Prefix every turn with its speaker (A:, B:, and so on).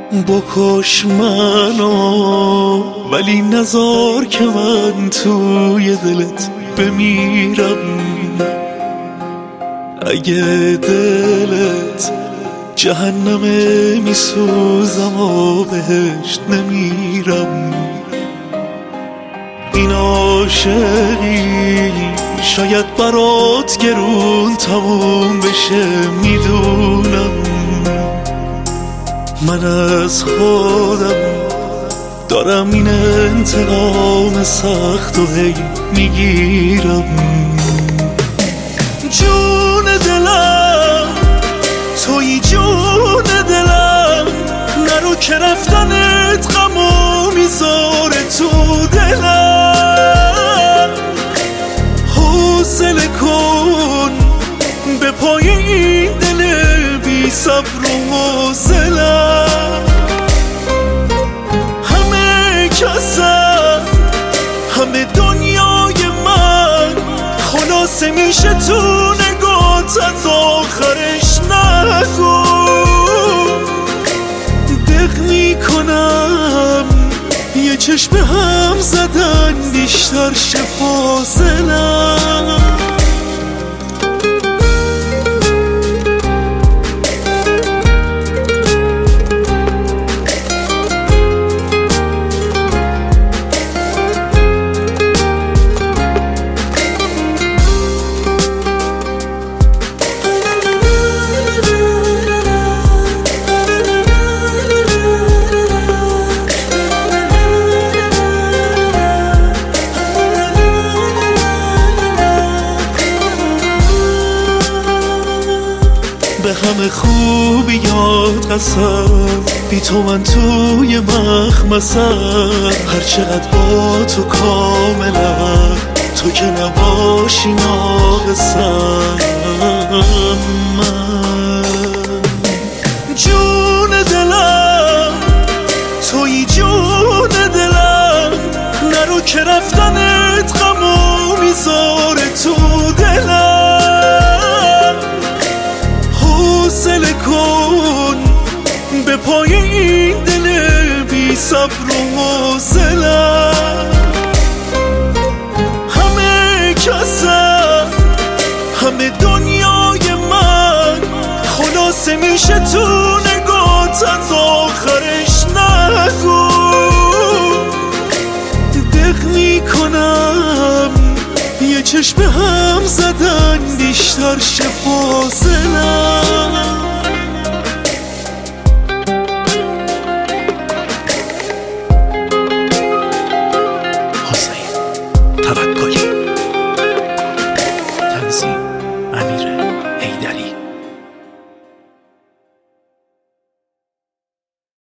A: بکش منو ولی نذار که من توی دلت بمیرم. اگه دلت جهنمه میسوزم و بهشت نمیرم. این عاشقی شاید برات گرون تموم بشه، میدونم. من از خودم دارم این انتقام سخت و هی میگیرم. جون دلم توی جون دلم، نرو که رفتنت غمو میذاره تو دلم. حوصله کن به پای این دل بی صبر و حوصله‌ام. همه کسم همه دنیای من خلاصه میشه تو نگات، از آخرش نگو. دق میکنم یه چشم هم زدن بیشتر شه فاصله‌ام. به همه خوبیات قسم، بی تو من توی مخمسم. هر چقدر با تو کاملم، تو که نباشی ناقصم. من جون دلم توی جون دلم، نرو که رفتنت غمو میذاره تو دلم. حوصله کن به پای این دل بی صبر و حوصله‌ام. همه کسم همه دنیای من خلاصه میشه تو نگات، از آخرش نگو. دق میکنم یه چشم هم زدن بیشتر شه فاصله‌ام.